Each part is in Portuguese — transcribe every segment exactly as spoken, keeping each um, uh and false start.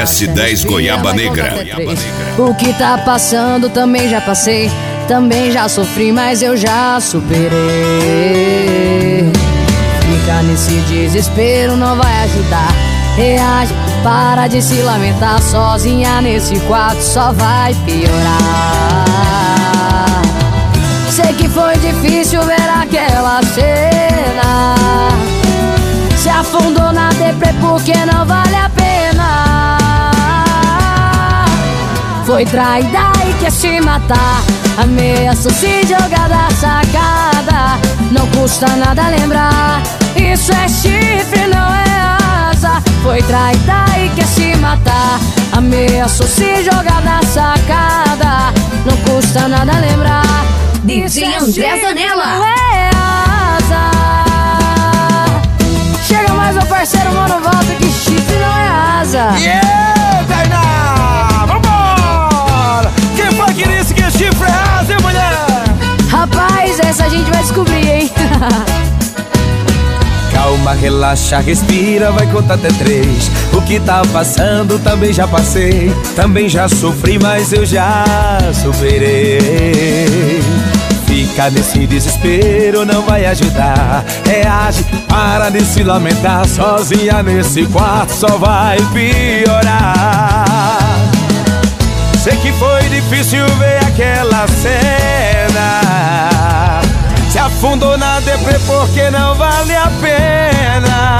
S dez Goiaba Negra. O que tá passando também já passei, também já sofri, mas eu já superei. Ficar nesse desespero não vai ajudar. Reage, para de se lamentar. Sozinha nesse quarto só vai piorar. Sei que foi difícil ver aquela cena. Se afundou na deprê porque não vale a pena. Foi traída e quer se matar. Ameaçou se jogar da sacada. Não custa nada lembrar. Isso é chifre, não é asa. Foi traída e quer se matar. Ameaçou se jogar da sacada. Não custa nada lembrar. D J André Zanella. Não é asa. Chega mais meu parceiro, mano, volta que chifre não é asa. Yeah, Tainá! Vambora! Quem foi que disse que chifre é asa, hein, mulher? Rapaz, essa a gente vai descobrir, hein? Calma, relaxa, respira, vai contar até três. O que tá passando também já passei, também já sofri, mas eu já superei. Ficar nesse desespero não vai ajudar. Reage, para de se lamentar. Sozinha nesse quarto só vai piorar. Sei que foi difícil ver aquela cena. Se afundou na deprê porque não vale a pena.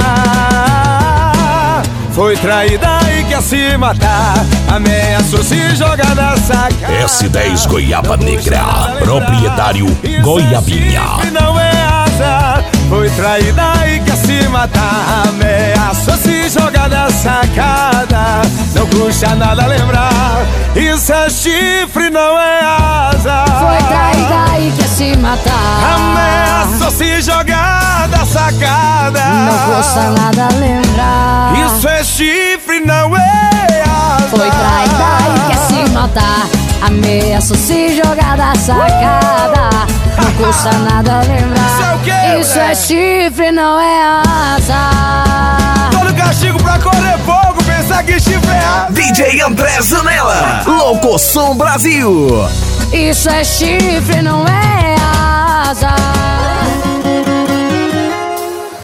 Foi traída e quer se matar. Ameaçou se jogar na sacada. S dez Goiaba Negra, proprietário Goiabinha. Não é asa. Foi traída e quer se matar. Ameaçou se jogar na sacada. Não custa nada lembrar. Isso é chifre, não é asa. Foi traída e quer se matar. Ameaçou se jogar da sacada. Não custa nada lembrar. Isso é chifre, não é asa. Foi traída e quer se matar. Ameaçou se jogar da sacada. Não custa nada lembrar. Isso é o quê? Isso é chifre, não é asa. Todo castigo pra correr fogo, pensar que chifre é asa. D J André Zanella, Locoção Brasil. Isso é chifre, não é asa.